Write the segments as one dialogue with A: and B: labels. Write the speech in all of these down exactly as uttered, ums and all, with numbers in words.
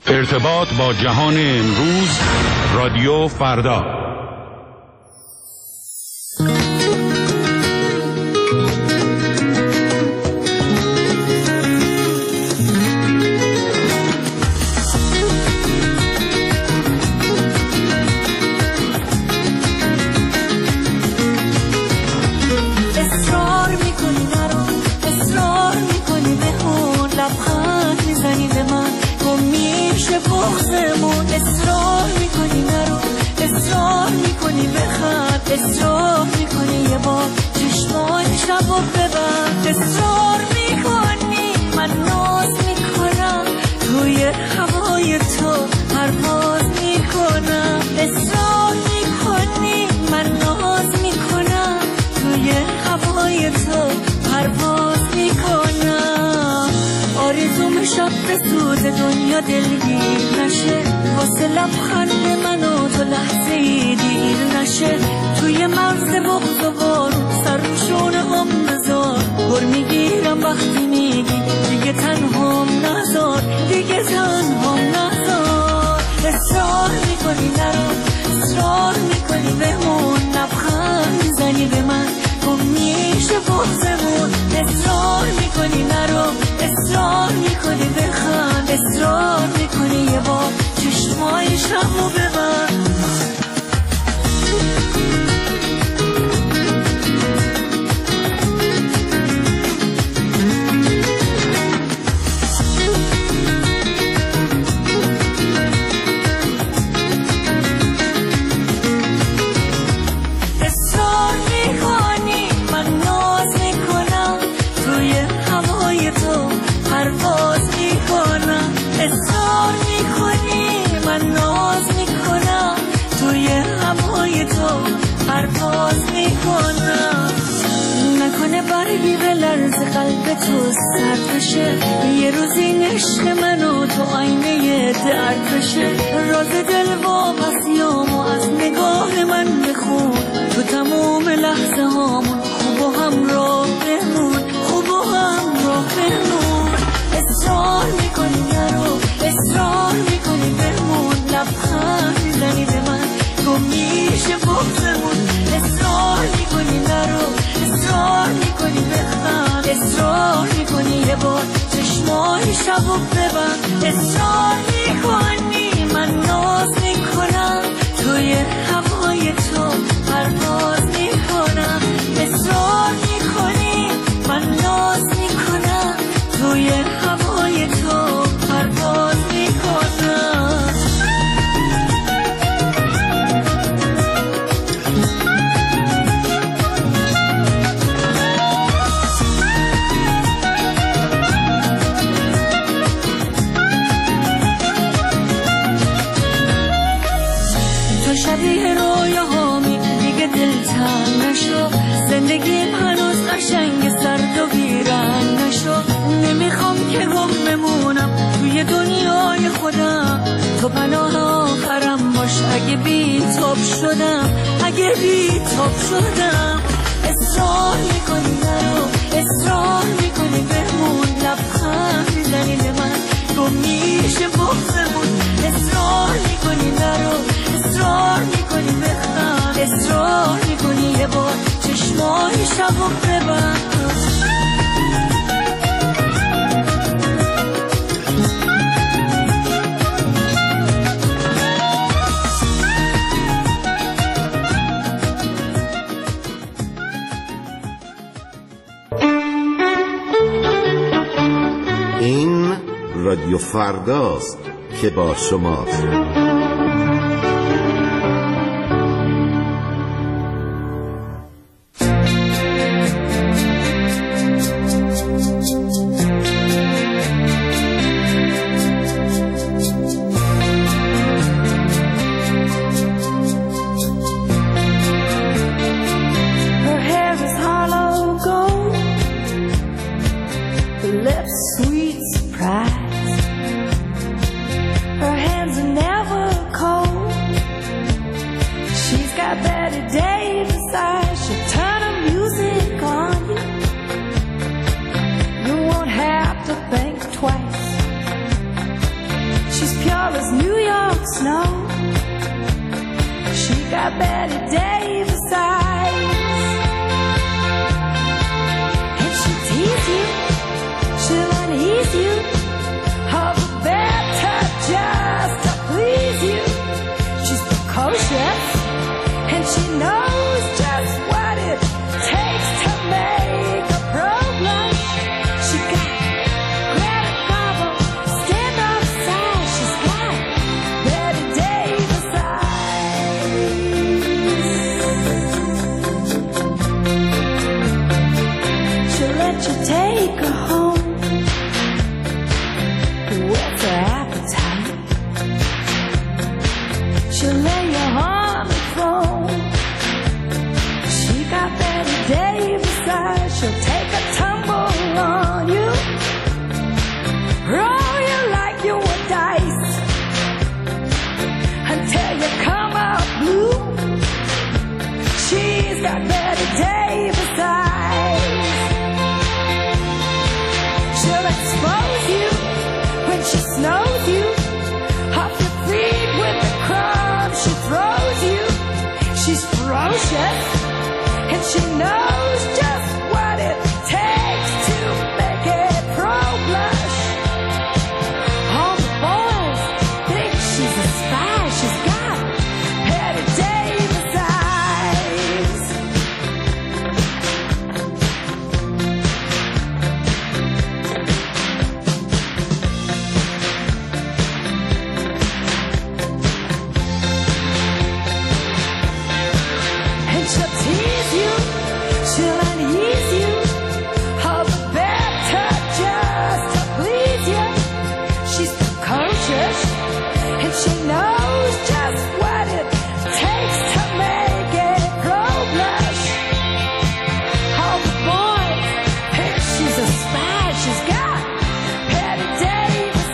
A: ارتباط با جهان امروز، رادیو فردا.
B: اصرار میکنی نرو، اصرار میکنی بخند، اصرار میکنی یه بار چشمای شب و ببند، اصرار میکنی من ناز میکنم توی هوای تو پرواز میکنم، اصرار میکنی من ناز میکنم توی هوای تو پرواز میکنم، آرزوم شب به سوز دنیا دلگیر نشه، واسه لبخند من و تو لحظه ای دیر نشه، توی مرز بغض و بارون سر روشونه هم بذار، پر میگیرم وقتی میگی دیگه تنهام نذار، دیگه تنهام نذار، اصرار میکنی نرو، اصرار میکنی بمون، لبخند میزنی به من گم میشه بغضمون، اصرار میکنی نرو، اصرار میکنی بخند، اصرار میکنی یه بار چشمای شبو ببند. اصرار میکنی من ناز میکنم توی هوای تو پرواز میکنم، اصرار میکنی من ناز میکنم توی هوای تو پرواز میکنم، نکنه برگی به لرز قلب تو سرد بشه، یه روز این عشق منو تو آینه درد بشه، راز دل واپسیامو از نگاه من بخون، تو تموم لحظه هامون خوب و همراه بمون، خوب و همراه بمون، اصرار میکنی نرو، اصرار میکنی بمون، لبخند میزنی به من گم میشه بغضمون، اصرار میکنی نرو، اصرار میکنی بخند، اصرار میکنی یه بار چشمای شبو ببند، اصرار میکنی من ناز میکنم توی هوای تو پرواز میکنم، اصرار میکنی من ناز میکنم توی هوای تو پرواز میکنم. تو شبیه رویاهامی دیگه دلتنگ نشو، زندگیم هنوز قشنگ سرد و ویران نشو، نمیخوام که گم بمونم توی دنیای خودم، تو پناه آخرم باش اگه بی تاب شدم، اگه بی تاب شدم، اصرار میکنی نرو، اصرار میکنی بمون، لبخند میزنی به من گم میشه بغضمون، اصرار میکنی نرو، اصرار میکنی بخند، اصرار میکنی یه بار چشمای شبو ببند.
C: این رادیو فرداست که با شماست.
B: Sweet surprise. Her hands are never She's pure as New York snow. She got Betty Davis eyes, and she'll tease you, she'll unease you, all the better just to please you. She's precocious, and she knows just what it takes to make a pro blush. She got Greta Garbo, stand off side. She's got Betty Davis eyes. She'll let you take her home with her appetite. She'll lay you on the throne. She got Betty Davis eyes. She'll take a tumble on you, roll you like you were dice, until you come out blue. She's got Betty Davis eyes. She'll expose you when she snows you, off your feet with the crumbs she throws you. She's ferocious, and she knows just what it takes to make it pro blush. All the boys think she's a spy. She's got Betty Davis eyes. And she'll tease you, she'll unease you, all the better just to please you. She's precocious, and she knows just what it takes to make it pro blush. All the boys think she's a spy. She's got Betty Davis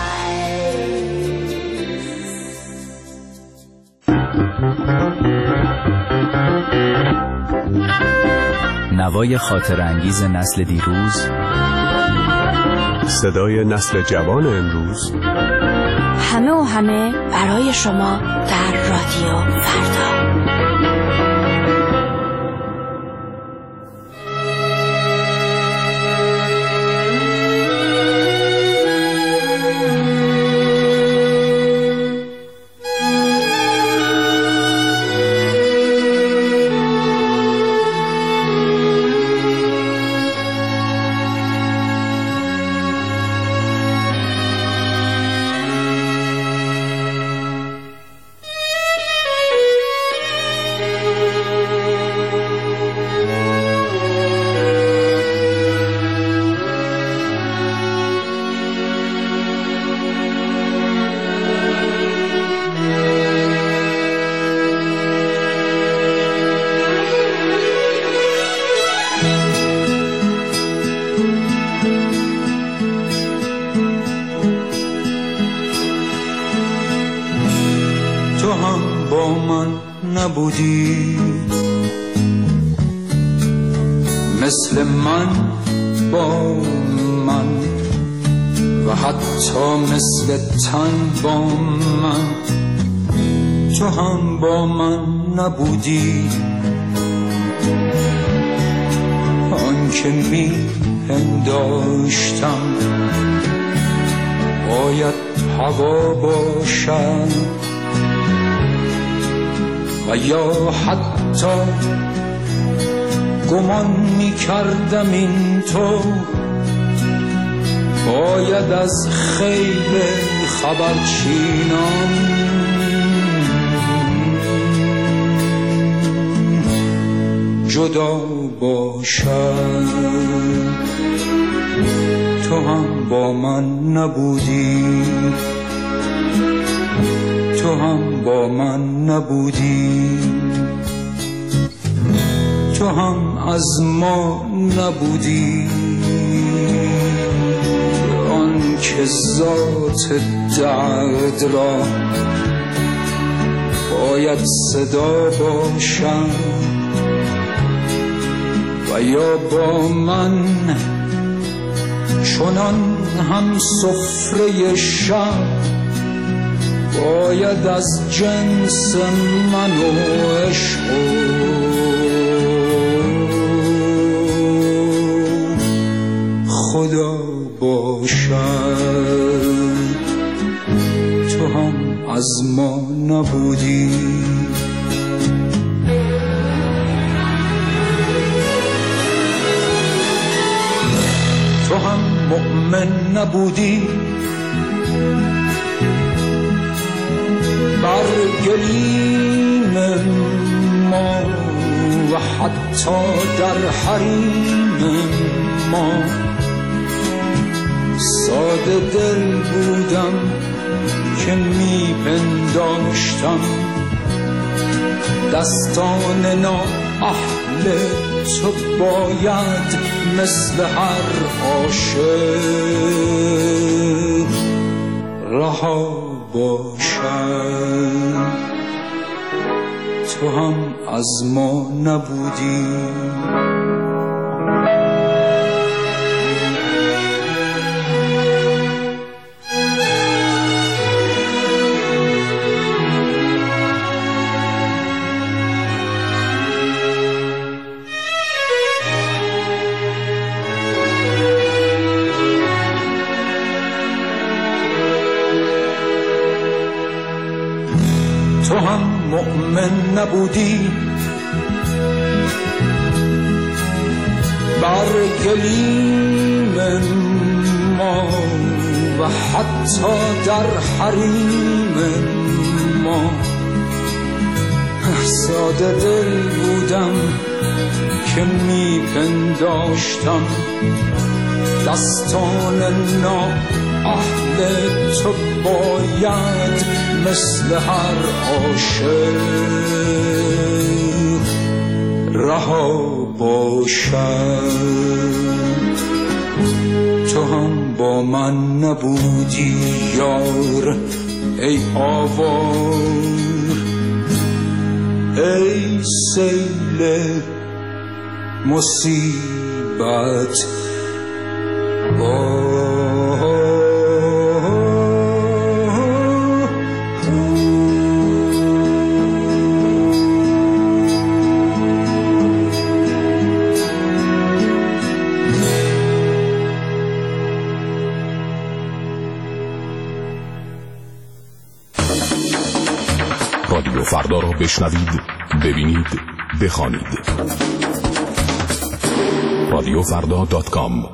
D: نوای خاطرانگیز نسل دیروز،
E: صدای نسل جوان امروز،
F: همه و همه برای شما در رادیو فردا.
G: تو هم با من نبودی، مثل من با من، و حتی مثل تن با من. تو هم با من نبودی، آن که می پنداشتم باید هوا باشد، و یا حتی گمان می کردم این تو باید از خیل خبرچینان جدا باشد. تو هم با من نبودی، تو هم با من نبودی، تو هم از ما نبودی، آن که ذات درد را باید صدا باشم، و یا با من چنان هم سفره شب باید از جنس من و عشق خدا باشد. تو هم از ما نبودی، تو هم مؤمن نبودی، بر گلیم ما و حتی در حریم ما. ساده دل بودم که می پنداشتم دستان نا اهل تو باید مثل هر عاشق رها باشد. تو هم از ما نبودی، تو هم مؤمن نبودی، بر گلیم ما و حتی در حریم ما. ساده دل بودم که می پنداشتم دستان نا اهل تو باید مثل هر عاشق رها باشد. تو هم با من نبودی یار ای آوار، ای سیل مصیبت
E: رادیو فردا را بشنوید، ببینید، بخوانید. رادیو فردا دات کام.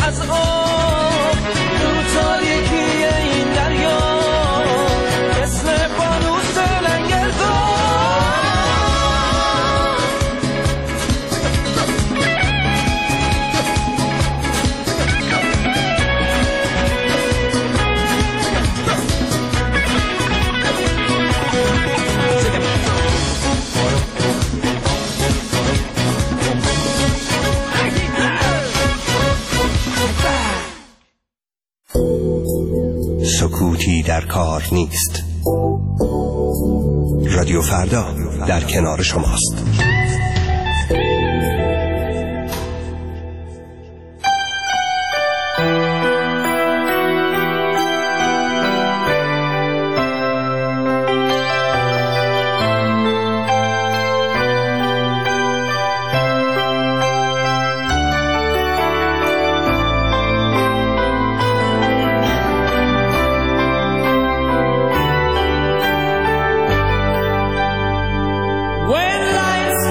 B: از آب تو تاریکی این دریا مثل فانوس لنگردار
H: سکوتی در کار نیست. رادیو فردا در کنار شماست.
B: When lights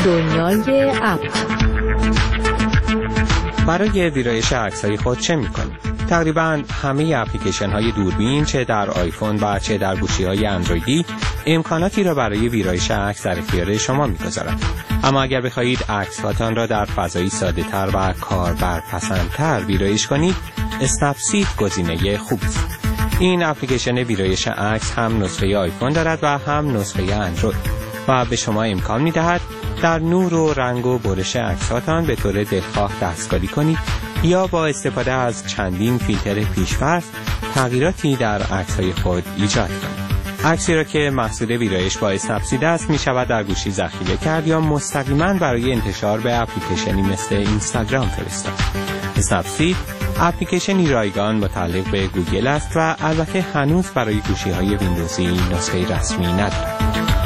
I: دنیای اپ.
J: برای ویرایش عکس‌های خود چه می‌کنید؟ تقریباً همه اپلیکیشن‌های دوربین چه در آیفون و چه در گوشی‌های اندرویدی امکاناتی را برای ویرایش عکس در اختیار شما می‌گذارند. اما اگر بخواهید عکس‌هاتان را در فضایی ساده‌تر و کاربرپسندتر ویرایش کنید، اسنپسید گزینه خوبی است. این اپلیکیشن ویرایش عکس هم نسخه آیفون دارد و هم نسخه اندروید و به شما امکان می‌دهد در نور و رنگ و برش عکس‌هاتان به طور دلخواه دستکاری کنید یا با استفاده از چندین فیلتر پیش‌فرض تغییراتی در عکس‌های خود ایجاد کنید. عکسی را که محصول ویرایش با اسنپسید است می شود در گوشی ذخیره کرد یا مستقیما برای انتشار به اپلیکیشنی مثل اینستاگرام فرستاد. اسنپسید اپلیکیشنی رایگان متعلق به گوگل است و البته هنوز برای گوشی‌های ویندوزی نسخه رسمی ندارد.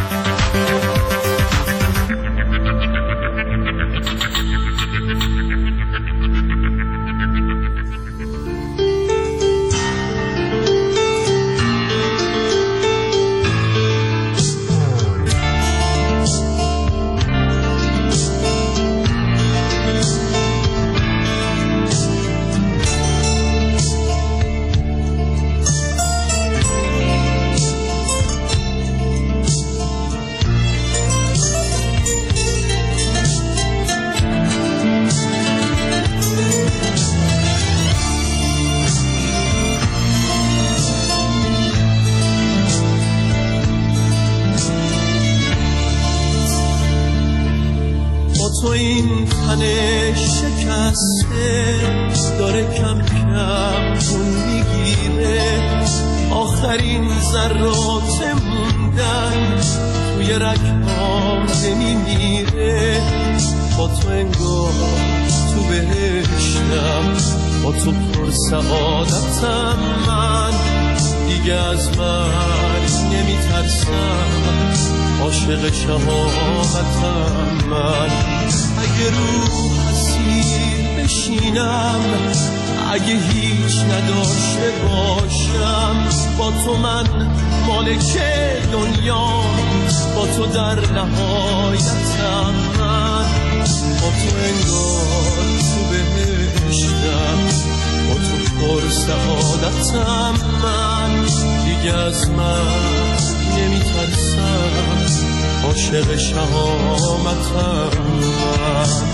K: تو این تن شکسته داره کم کم خون میگیره، آخرین ذرات موندن توی رگ‌هام نمیمیره. با تو انگار تو بهشتم، با تو پر سعادتم، من دیگه از من نمیترسم، عاشق شهامتم. من اگه رو اسیر بشینم، اگه هیچ نداشته باشم، با تو من مالک دنیا، با تو در نهایتم. من با تو انگار تو بهشتم، با تو پر سعادتم. من دیگه از من نمیترسم، عاشق شهامتم. من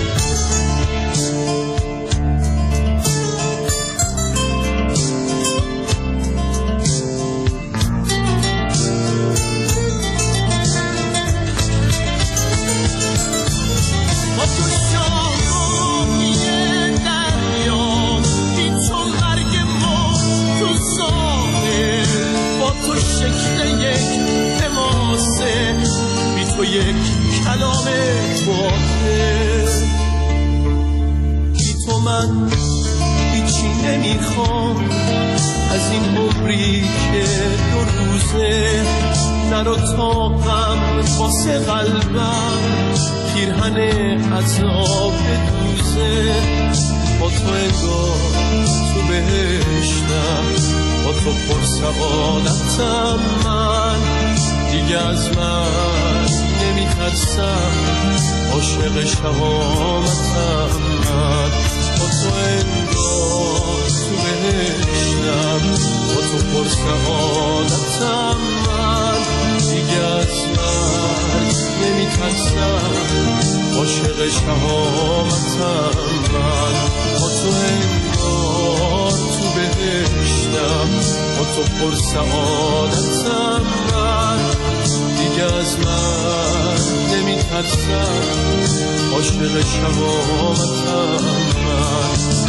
K: تو یک کلام واحد، بی تو من هیچی نمیخوام از این عمری که دو روزه. نرو تا غم واسه قلبم پیرهن عذاب دوزه. با تو انگار تو بهشتم، با تو پر سعادتم. من دیگه از من نمیترسم، عاشق شهامتم. من با تو انگار تو بهشتم، با تو پر سعادتم. من دیگه از من نمیترسم، عاشق شهامتم. من با تو انگار تو بهشتم، با تو پر سعادتم. من دیگه از من نمیترسم، عاشق شهامتم. من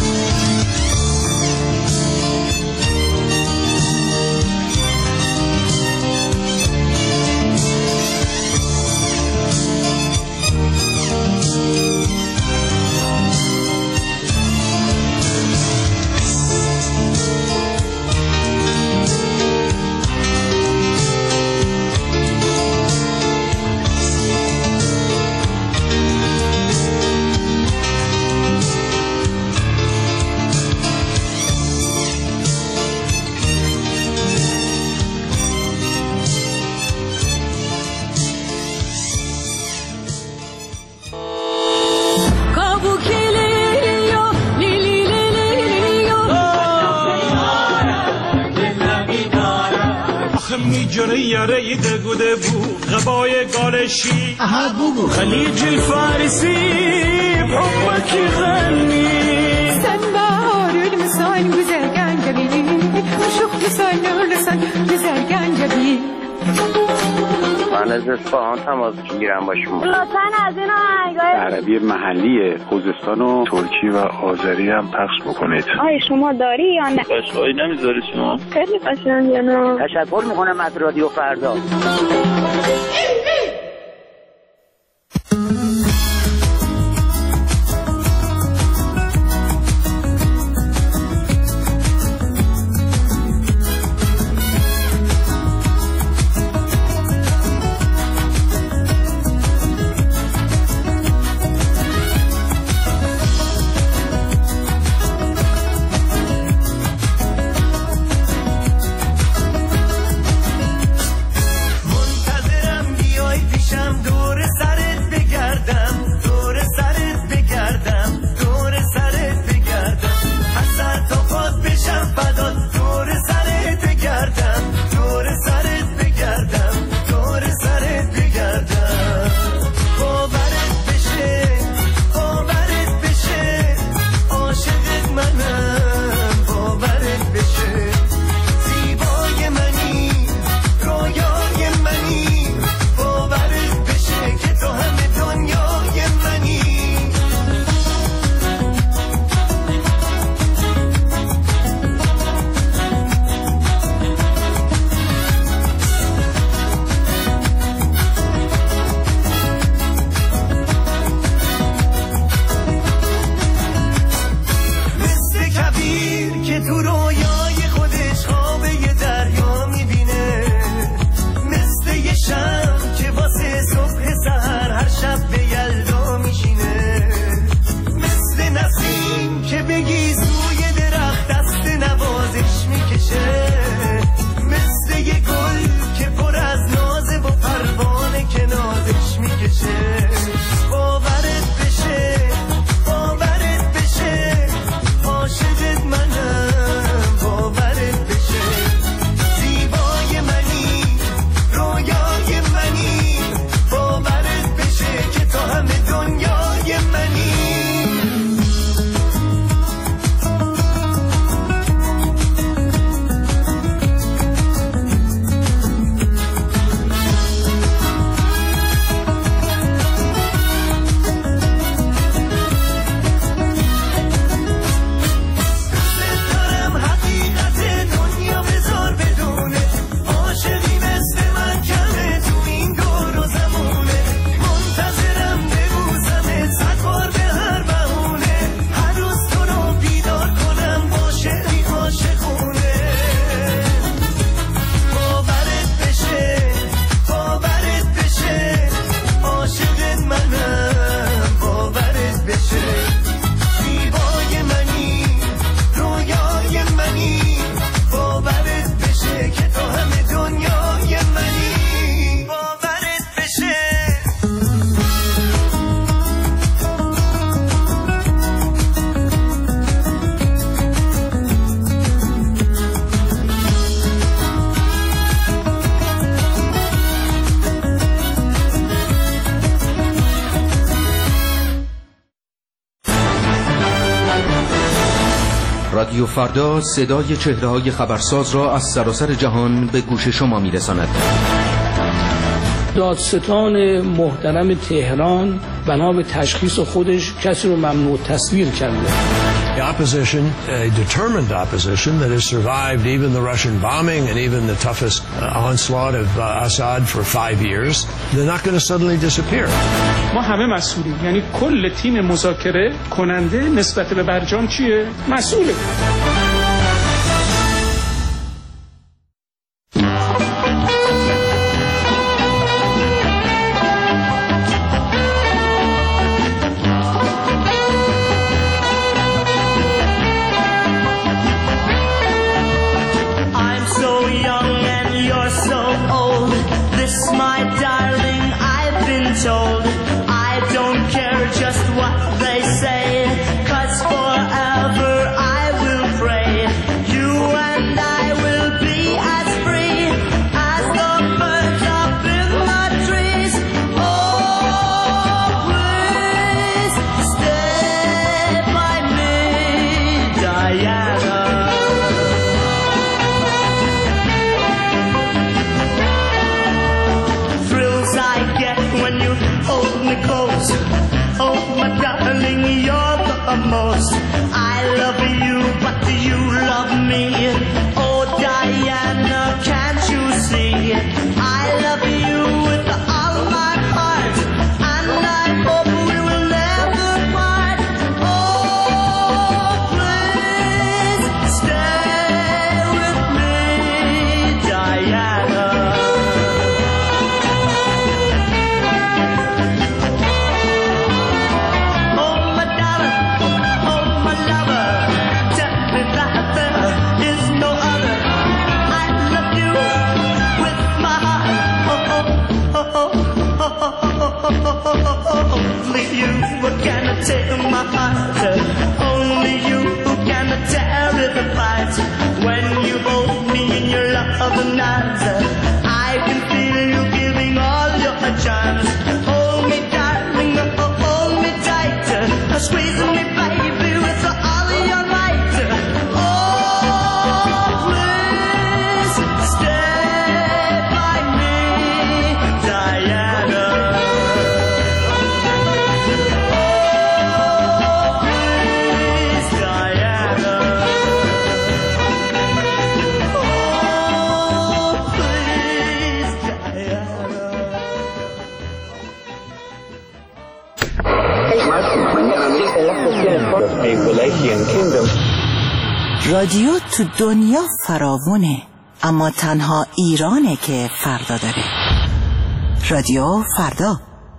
I: آخه میجره یاره دگوده بو غبای گالشی
L: اها بگو
I: خلیج الفارسی بحبك يغني
M: سنبار المسان وزرقان جبين وشوق لسان ولسان وزرقان جبين
N: من از اصفهان تماس میگیرم با شما.
O: لطفاً از این آهنگای
P: عربی محلی خوزستان و ترکی و آذری هم پخش بکنید.
O: آیا شما داری یا نه؟
P: قشنگی نمیذاری شما؟
O: خیلی قشنگه نه.
N: تشکر میکنم از رادیو فردا.
Q: رادیو فردا صدای چهره‌های خبرساز را از سراسر جهان به گوش شما می‌رساند.
R: دادستان محترم تهران بنا به تشخیص خودش کسی رو ممنوع تصویر کرده.
S: The opposition, a determined opposition that has survived even the Russian bombing and even the toughest uh, onslaught of uh, Assad for five years, they're not going to suddenly disappear.
T: ما همه مسئولیم، یعنی کل تیم مذاکره کننده نسبت به برجام چیه؟ مسئوله.
B: Just what they say, 'cause forever I will
K: you can take my heart. Only you can tear it apart. When you hold me in your loving arms, I can feel you giving all your charms. Hold me, darling, oh, hold me tight. Squeeze me, baby, with all your might. Oh, please stay by me, Diana. Oh, please, Diana. Oh, please, Diana.
L: رادیو تو دنیا فراوونه، اما تنها ایرانه که فردا داره. رادیو فردا.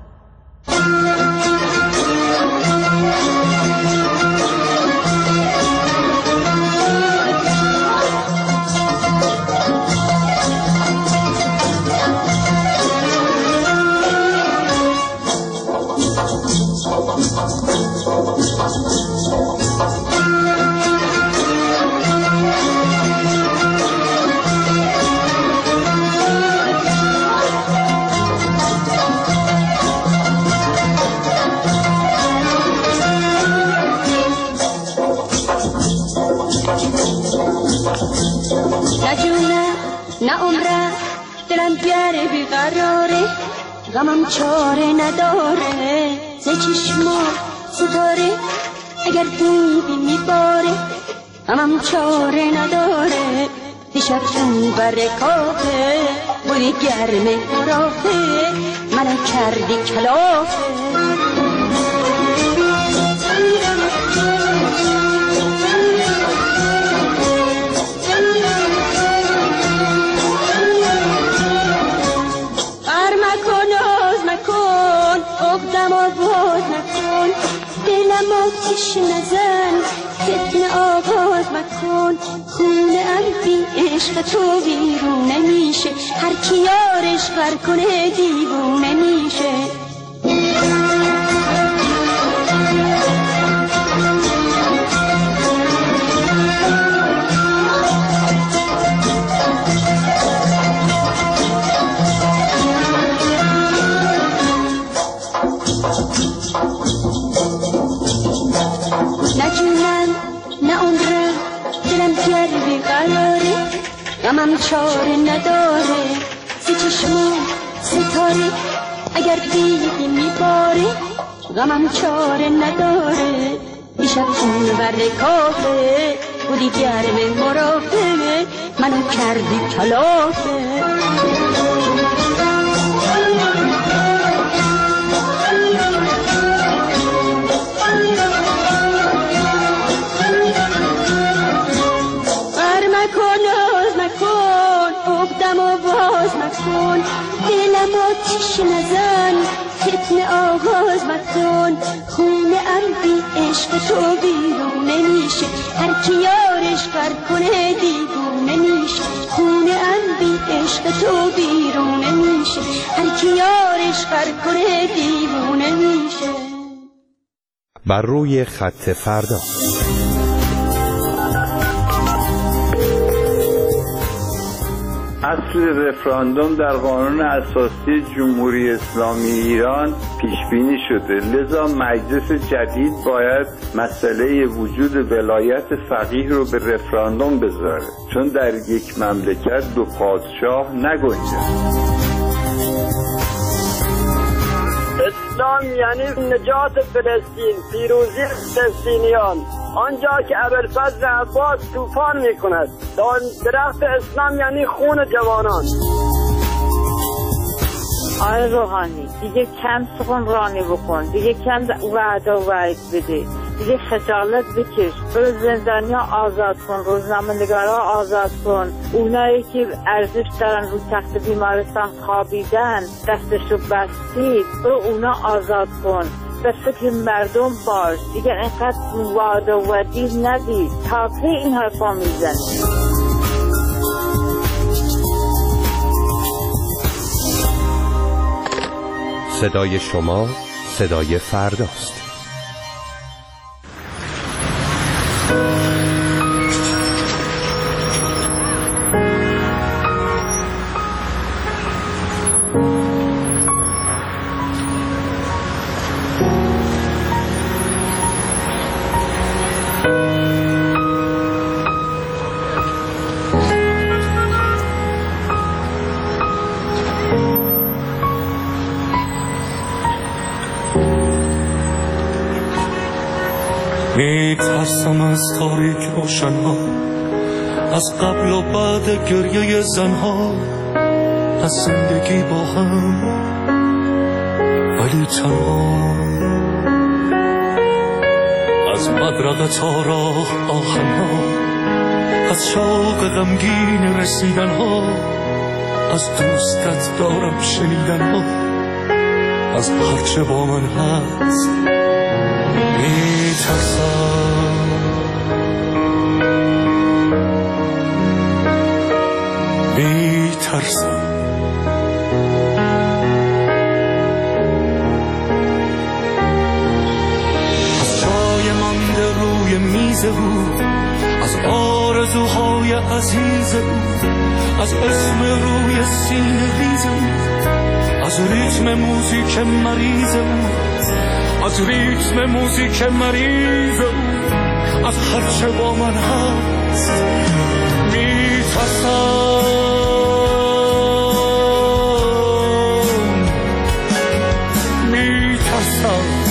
U: غمم چاره نداره ز چشما ستاره اگر دیدی میباره غمم چاره نداره دیشب تو برکافه بودی گرم مرافه منو کردی کلافه آتش نزن فتنه آغاز مکن خونه بی عشق تو بیرون نمیشه هر کی یارش غر کنه دیوونه میشه غمم چاره نداره سی چشمو ستاره اگر دیدی میباره غمم چاره نداره دیشب خون برکافه بودی گرم مرافه منو کردی کلافه دلم آتش نزن فتنه آغاز مکن خونه ام بی عشق تو بیرون نمیشه هر کی یارش غر کنه دیوونه میشه خونه ام بی عشق تو بیرون نمیشه هر کی یارش غر کنه دیوونه میشه.
V: بر روی خط فردا
W: اصل رفراندوم در قانون اساسی جمهوری اسلامی ایران پیش بینی شده، لذا مجلس جدید باید مسئله وجود ولایت فقیه رو به رفراندوم بذاره، چون در یک مملکت دو پادشاه نگنجد.
X: اسلام یعنی نجات فلسطین، پیروزی فلسطینیان. آنجا که ابوالفضل عباس طوفان میکند، درخت اسلام یعنی خون جوانان.
Y: آقای روحانی دیگه کم سخنرانی بکن، دیگه کم وعده و وعید بده، دیگه خجالت بکش، برو زندانیا آزاد کن، روزنامه‌نگارا آزاد کن، اونایی که ارزش دارن رو تخت بیمارستان خوابیدن دستشو بستید برو اونا آزاد کن. به فکر مردم باش، دیگه اینقدر وعده و وعید ندید. تا کی این حرفا میزنی؟
V: صدای شما، صدای فرداست.
A: میترسم از تاریک روشنها، از قبل و بعد گریه زنها، از زندگی با هم ولی تنها، از مدرقه تا راه آهنها، از شوق غمگین رسیدنها، از دوستت دارم شنیدنها، از هرچه با من هست میترسم. میترسم از جای مانده روی میز او، از آرزوهای عزیز او، از اسم روی سینه ریز او، از ریتم موزیک مریض او، از ریتم موزیک مریض او، از هرچه با من هست میترسم. میترسم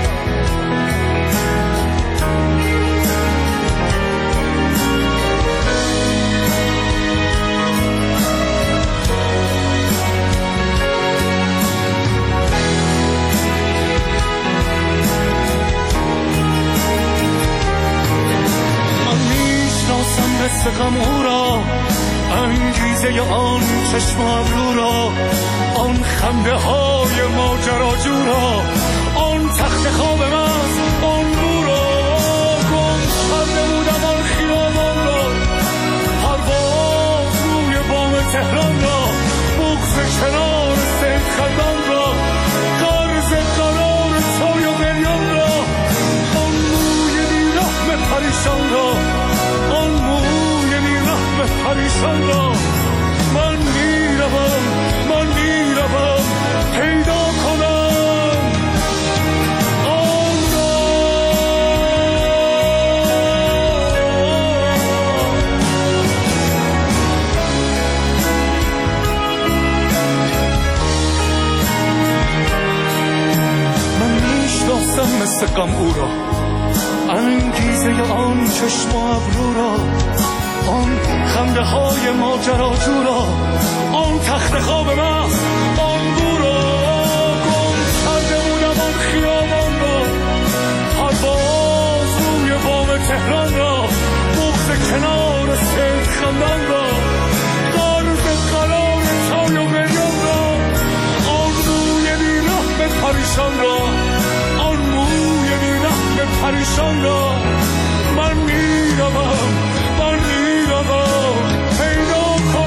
A: مثل غم او را، انگیزه آن چشم و ابرو را، آن خنده های ماجراجو را، آن تخت خواب مست آن بو را، گم کرده بودم آن خیابان را، پرواز روی بام تهران را، بغض کنار سید خندان را، قرض قرار چای و بریان را، آن موی بیرحم پریشان را، آن موی بیرحم پریشان را. من میروم من میروم پیدا کنم آن را. من میشناسم مثل غم او را، انگیزه آن چشم و ابرو را، آن خنده های ماجراجو را، آن تخت خواب مست آن بو را، گم کرده بودم آن خیابان را، پرواز روی بام تهران را، بغض کنار سید خندان را، قرض قرار چای و بریان را، آن موی بیرحم پریشان را، آن موی بیرحم پریشان را. من میروم من میروم پیدا کنم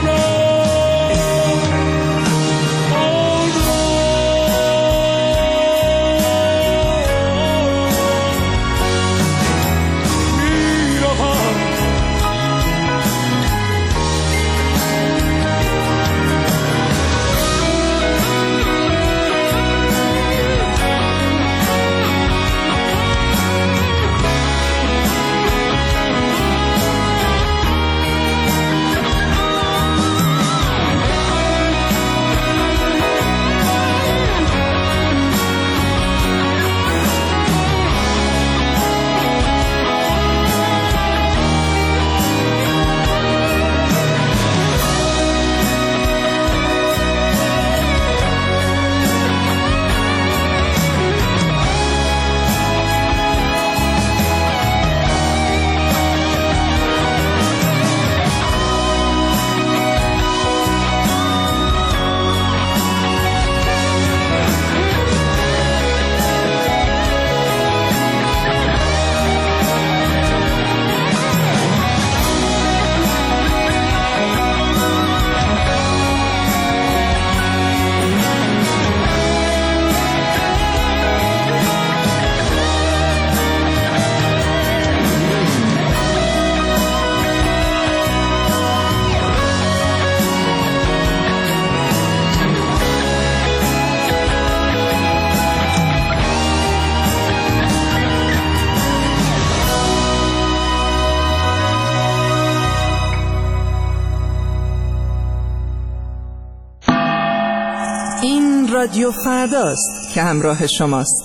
L: این رادیو فرداست که همراه شماست.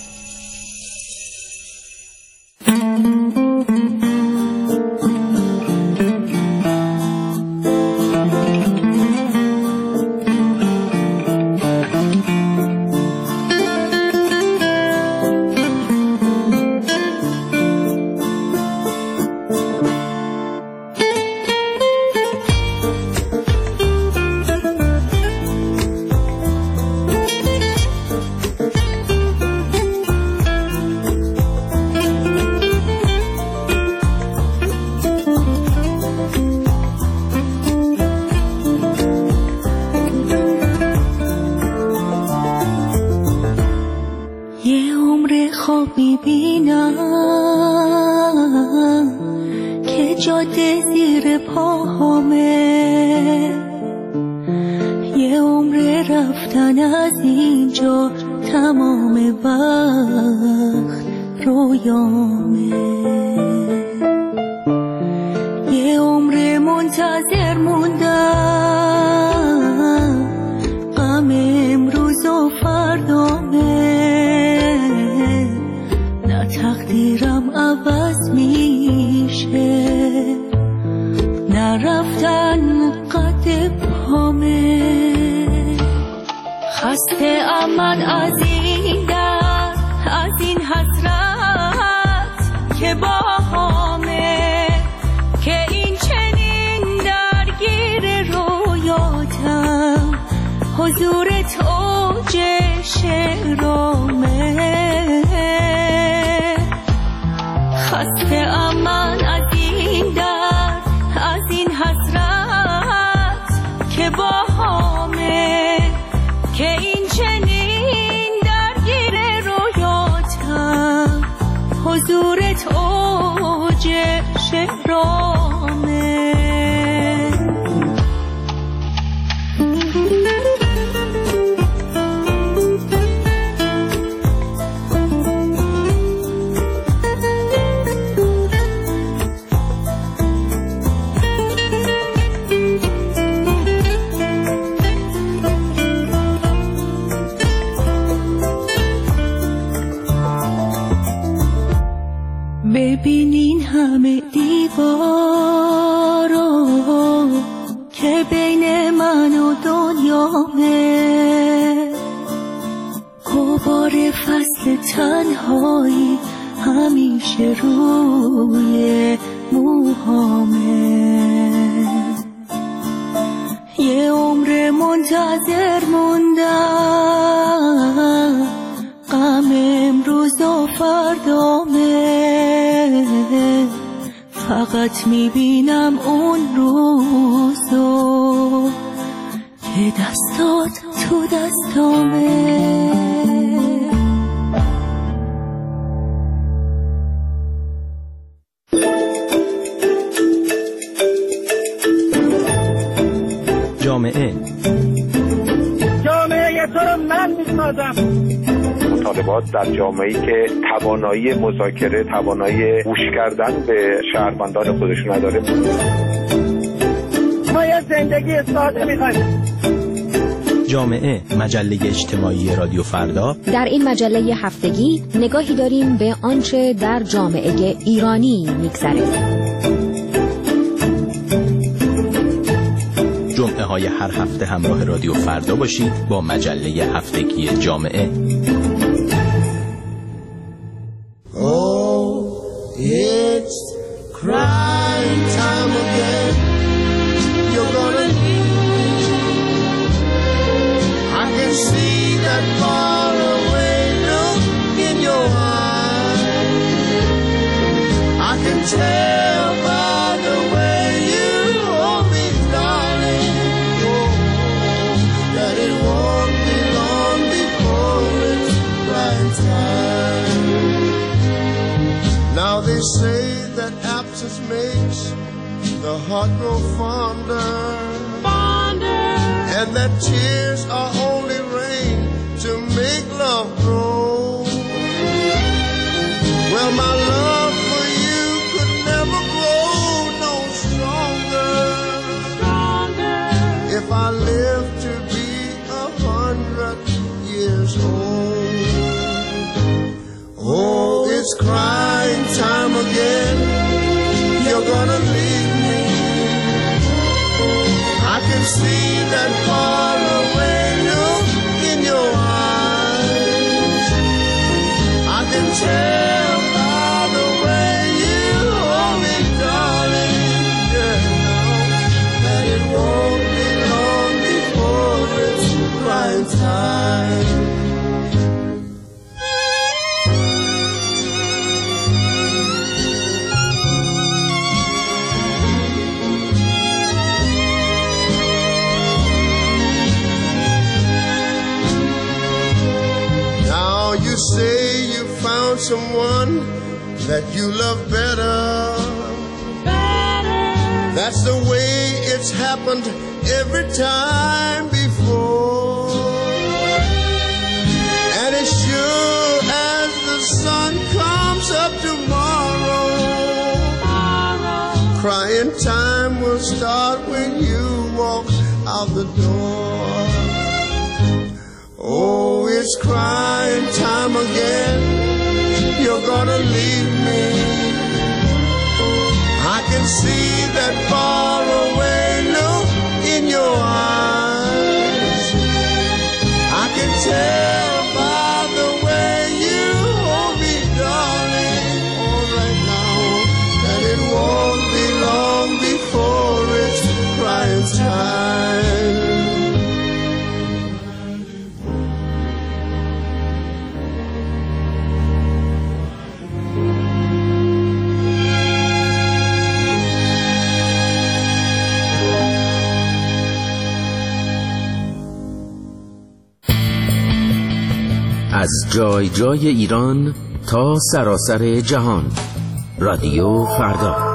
B: ببینین همه دیوارو که بین من و دنیامه، غبار فصل تنهایی همیشه روی موهامه. یه عمر منتظر موندم، غم امروز و فردامه، فقط میبینم اون روزو که دستات تو دستامه.
J: جامعه
C: جامعه تو رو من میسازم.
P: مطالبات در جامعه‌ای که توانایی مذاکره، توانایی گوش کردن به شهروندان خودش نداره.
C: ما یه زندگی ساده می‌خوایم.
J: جامعه، مجله اجتماعی رادیو فردا.
D: در این مجله هفتگی نگاهی داریم به آنچه در جامعه ایرانی می‌گذره.
J: جمعه های هر هفته همراه رادیو فردا باشید با مجله هفتگی جامعه.
A: Oh, it's crying time again. You're gonna leave. I can see that far away look in your eyes. I can tell by the way you hold me, darling, oh, that it won't be long before it's crying time. Now they say that absence makes the heart grow fonder, fonder, and that tears are only rain to make love grow. Well, my love for you could never grow no stronger, stronger, if I live to be a hundred.
E: home. Oh, it's crying time again. You're gonna leave me. I can see that far away look in your eyes. I can tell by the way you hold me, darling, yeah, that it won't be long before it's crying time. Say you found someone that you love better. better. That's the way it's happened every time before. And as sure as the sun comes up tomorrow, tomorrow, crying time will start when you walk out the door. Oh, it's crying time again. You're gonna leave me. I can see that far away look in your eyes. I can tell by the way you hold me, darling, all right now, that it won't be long before it's crying time.
Q: از جای جای ایران تا سراسر جهان، رادیو فردا.